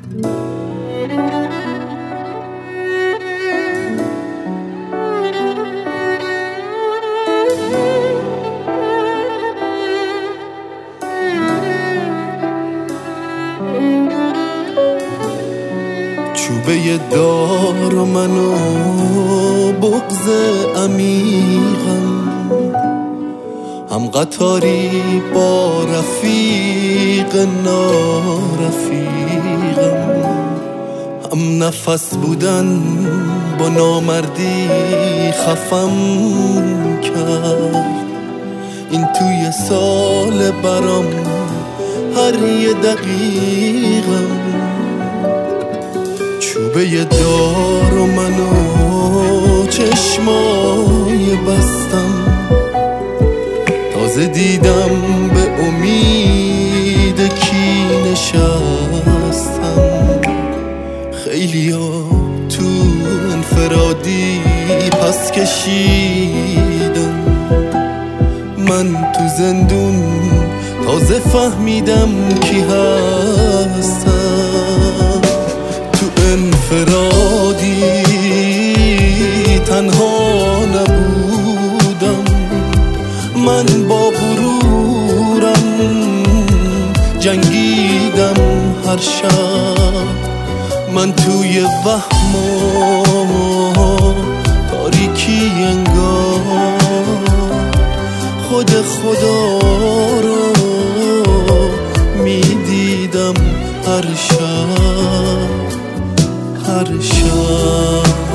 چوبه دار و من و بغض عمیقم، هم قطاری با رفیق نارفیقم، هم نفس بودن با نامردی خفم کرد. این توی سال برام هر یه دقیقم، چوبه دار و منو چشمای بستم، تازه دیدم به امید کی نشستم. خیلیا تو انفرادی پس کشیدم، من تو زندون تازه فهمیدم کی هستم. تو انفرادی تنها نبودم، من با غرورم جنگیدم هر شب. من توی وهم و تاریکی انگار خود خدا رو میدیدم هر شب، هر شب.